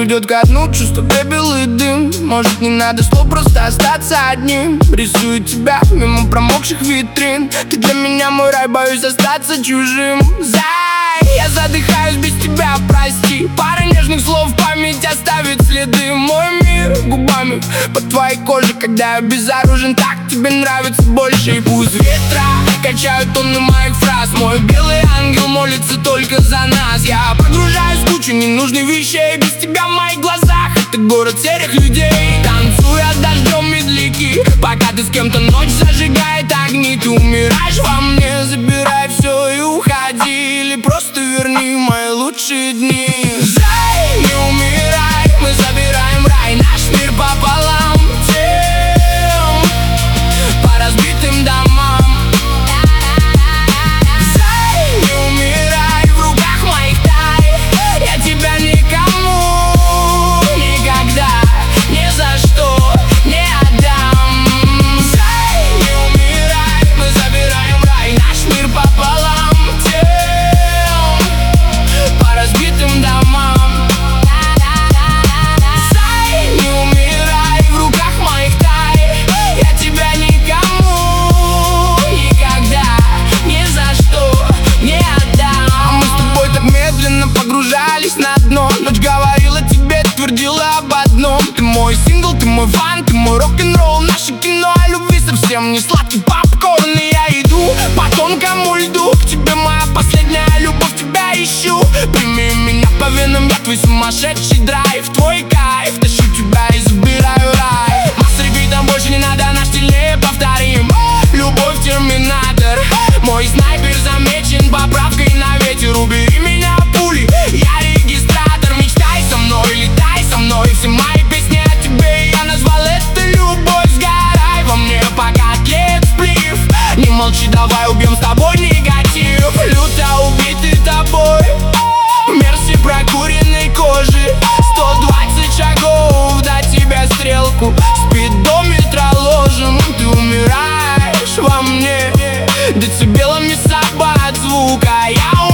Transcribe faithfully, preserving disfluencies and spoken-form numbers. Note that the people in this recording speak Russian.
уйдет ко дну, чувство пепел и дым. Может, не надо слов, просто остаться одним. Рисую тебя мимо промокших витрин. Ты для меня мой рай, боюсь остаться чужим. Зай, я задыхаюсь без тебя, прости. Пара нежных слов в память оставит следы. Мой мир губами под твоей кожей, когда я безоружен, так тебе нравится больше. И пусть ветра качают тонны моих фраз, мой белый ангел молится только за нас. Я погружаюсь в кучу ненужных вещей. Без тебя в моих глазах это город серых людей. Танцуя дождем медляки, пока ты с кем-то ночь зажигает огни. Ты умираешь во мне, забирай все и уходи, или просто верни мои лучшие дни. Зай, не умирай, мы забираем рай, наш мир пополам, тем по разбитым домам. Зай, не умирай, в руках моих тай, я тебя никому никогда ни за что не отдам. Зай, не умирай, мы забираем рай, наш мир пополам, тем по разбитым домам. Зай, не умирай, в руках моих тай, я тебя никому никогда ни за что не отдам. Мы с тобой так медленно погружались на дно. Ночь говорила тебе, твердила об одном: ты мой сингл, ты мой фан, ты мой рок-н-ролл. Наше кино о любви совсем не сладкий попкорн. И я иду по тонкому льду к тебе, моя последняя любовь, тебя ищу. Прими меня по венам, я твой сумасшедший драйв, твой кайф, тащу тебя и забираю рай. Масс репитом больше не надо, наш стиль повторим. Любовь терминатор, мой снайпер замечен поправкой на ветер. Убери меня пули, я регистратор. Мечтай со мной, летай со мной, все мои песни о тебе. Я назвал это любовь, сгорай во мне, пока тлеет сплив. Не молчи, давай убьем с тобой негатив. Люто убитый тобой, мерси прокуренной кожи. Сто двадцать шагов до тебя стрелку, спидометр ложим. Ты умираешь во мне децибелами собак звука, я